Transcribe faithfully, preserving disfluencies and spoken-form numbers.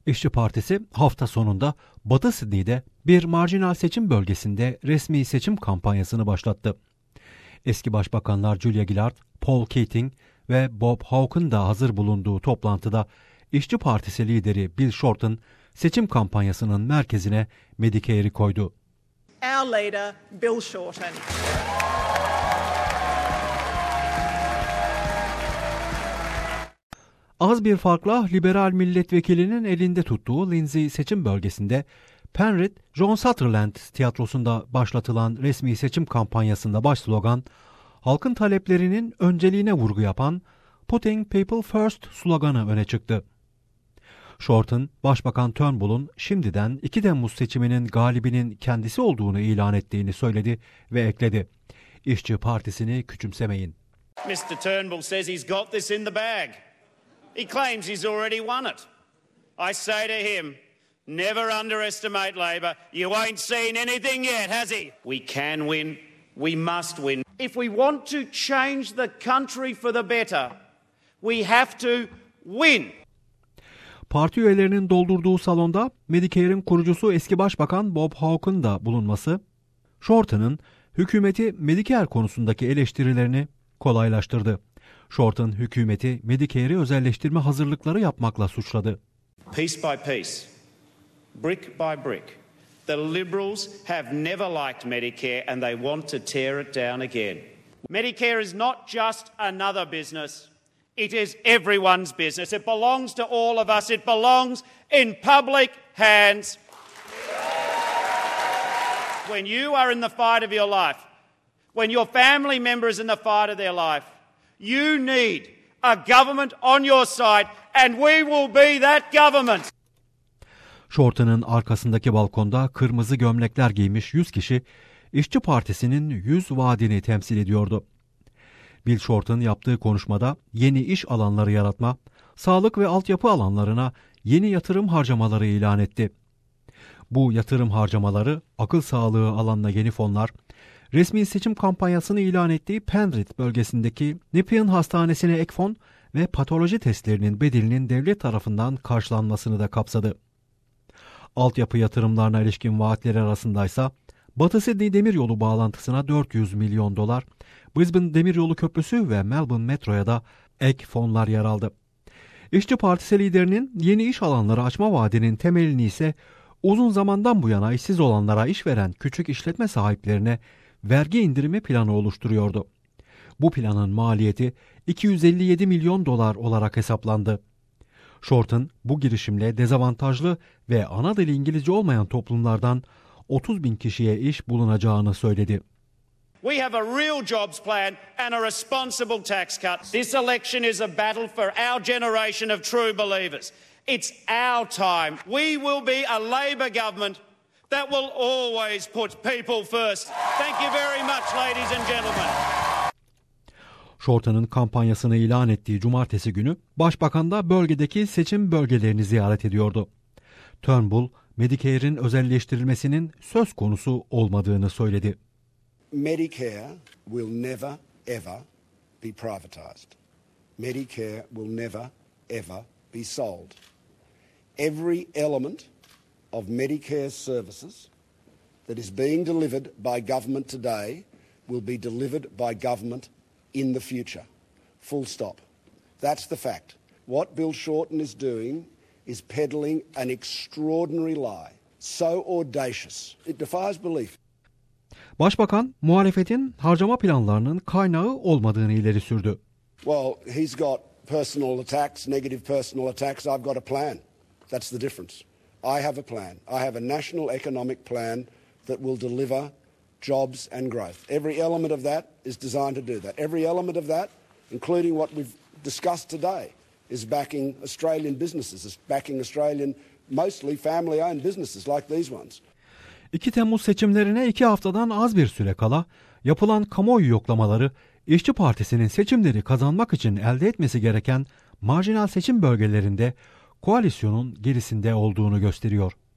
İşçi Partisi hafta sonunda Batı Sydney'de bir marjinal seçim bölgesinde resmi seçim kampanyasını başlattı. Eski başbakanlar Julia Gillard, Paul Keating ve Bob Hawke'ın da hazır bulunduğu toplantıda İşçi Partisi lideri Bill Shorten seçim kampanyasının merkezine Medicare'i koydu. Our leader, Bill Shorten. Az bir farkla liberal milletvekilinin elinde tuttuğu Lindsay seçim bölgesinde Penrith John Sutherland tiyatrosunda başlatılan resmi seçim kampanyasında baş slogan, halkın taleplerinin önceliğine vurgu yapan Putting People First sloganı öne çıktı. Shorten, Başbakan Turnbull'un şimdiden iki Temmuz seçiminin galibinin kendisi olduğunu ilan ettiğini söyledi ve ekledi. İşçi Partisi'ni küçümsemeyin. mister Turnbull says he's got this in the bag. He claims he's already won it. I say to him, never underestimate Labor. You ain't seen anything yet, has he? We can win. We must win. If we want to change the country for the better, we have to win. Parti üyelerinin doldurduğu salonda Medicare'in kurucusu eski başbakan Bob Hawke'ın da bulunması, Shorten'ın hükümeti Medicare konusundaki eleştirilerini kolaylaştırdı. Shorten hükümeti Medicare'i özelleştirme hazırlıkları yapmakla suçladı. Piece by piece, brick by brick, the Liberals have never liked Medicare and they want to tear it down again. Medicare is not just another business. It is everyone's business. It belongs to all of us. It belongs in public hands. When you are in the fight of your life, when your family member is in the fight of their life, you need a government on your side and we will be that government. Shorten'ın arkasındaki balkonda kırmızı gömlekler giymiş yüz kişi İşçi Partisi'nin yüz vaadini temsil ediyordu. Bill Shorten yaptığı konuşmada yeni iş alanları yaratma, sağlık ve altyapı alanlarına yeni yatırım harcamaları ilan etti. Bu yatırım harcamaları akıl sağlığı alanına yeni fonlar, resmi seçim kampanyasını ilan ettiği Penrith bölgesindeki Nepean Hastanesi'ne ek fon ve patoloji testlerinin bedelinin devlet tarafından karşılanmasını da kapsadı. Altyapı yatırımlarına ilişkin vaatleri arasındaysa Batı Sydney Demiryolu bağlantısına dört yüz milyon dolar, Brisbane Demiryolu Köprüsü ve Melbourne Metro'ya da ek fonlar yer aldı. İşçi Partisi liderinin yeni iş alanları açma vaadinin temelini ise uzun zamandan bu yana işsiz olanlara iş veren küçük işletme sahiplerine vergi indirimi planı oluşturuyordu. Bu planın maliyeti iki yüz elli yedi milyon dolar olarak hesaplandı. Shorten bu girişimle dezavantajlı ve ana dili İngilizce olmayan toplumlardan otuz bin kişiye iş bulunacağını söyledi. We have a real jobs plan and a responsible tax cut. This election is a battle for our generation of true believers. It's our time. We will be a Labor government that will always put people first. Thank you very much, ladies and gentlemen. Shorten'ın kampanyasını ilan ettiği cumartesi günü Başbakan da bölgedeki seçim bölgelerini ziyaret ediyordu. Turnbull, Medicare'in özelleştirilmesinin söz konusu olmadığını söyledi. Medicare will never ever be privatized. Medicare will never ever be sold. Every element of Medicare services that is being delivered by government today will be delivered by government in the future. Full stop. That's the fact. What Bill Shorten is doing is peddling an extraordinary lie. So audacious. It defies belief. Başbakan, muhalefetin harcama planlarının kaynağı olmadığını ileri sürdü. Well, he's got personal attacks, negative personal attacks. I've got a plan. That's the difference. I have a plan. I have a national economic plan that will deliver jobs and growth. Every element of that is designed to do that. Every element of that, including what we've discussed today, is backing Australian businesses, is backing Australian, mostly family-owned businesses like these ones. iki Temmuz seçimlerine iki haftadan az bir süre kala yapılan kamuoyu yoklamaları İşçi Partisi'nin seçimleri kazanmak için elde etmesi gereken marjinal seçim bölgelerinde koalisyonun gerisinde olduğunu gösteriyor.